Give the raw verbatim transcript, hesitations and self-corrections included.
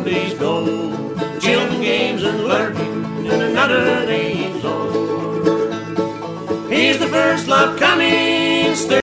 days go. Children, games, and learning in another day's old. Here's the first love coming.